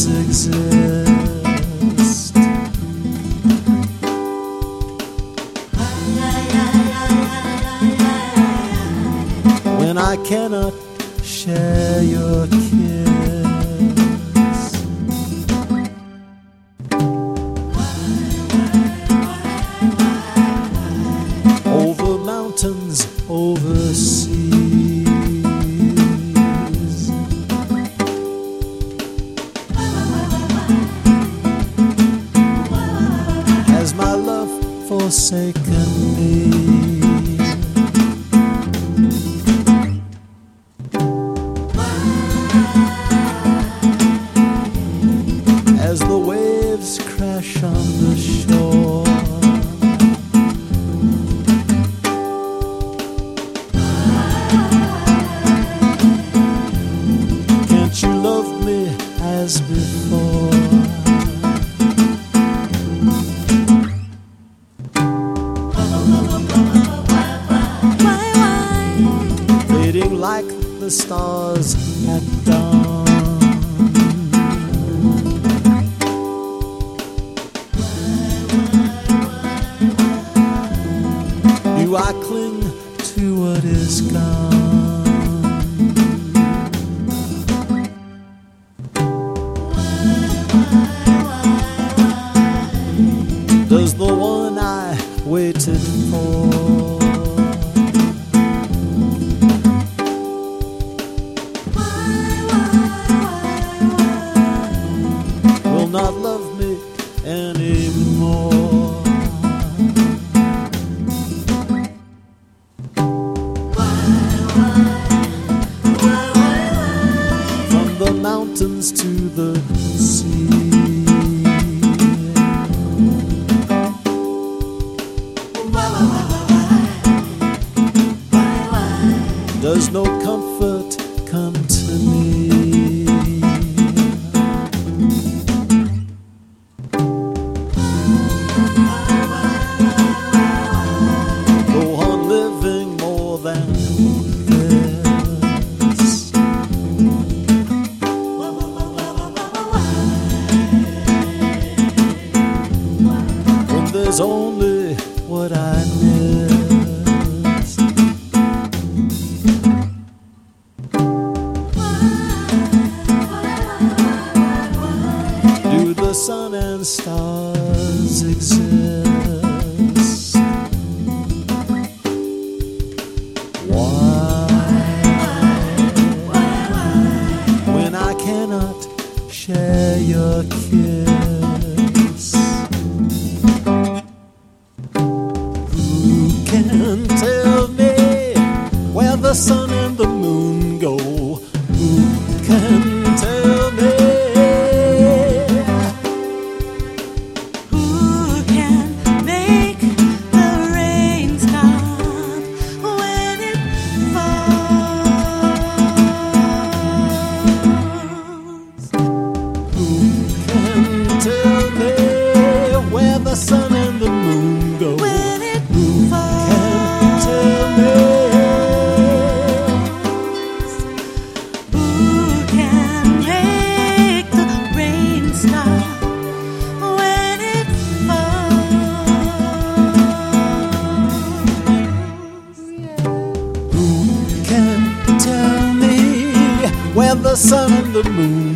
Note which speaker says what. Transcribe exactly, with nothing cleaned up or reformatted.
Speaker 1: stars exist. When I cannot share your kiss, over mountains, over seas, has my love forsaken me? As the waves crash on the shore, can't you love me as before? Fading like the stars at dawn, do I cling to what is gone? Does the one I waited for will not love me anymore? From the mountains to the sea, does no comfort come to me? Go on living more than this. When there's only what I miss. Do the sun and stars exist? Why, when I cannot share your kiss? Who can tell me where the sun and the moon go? Who can tell me? The sun and the moon go. When it Who falls, can tell me?
Speaker 2: Who can make the rain stop when it falls?
Speaker 1: Who can tell me where the sun and the moon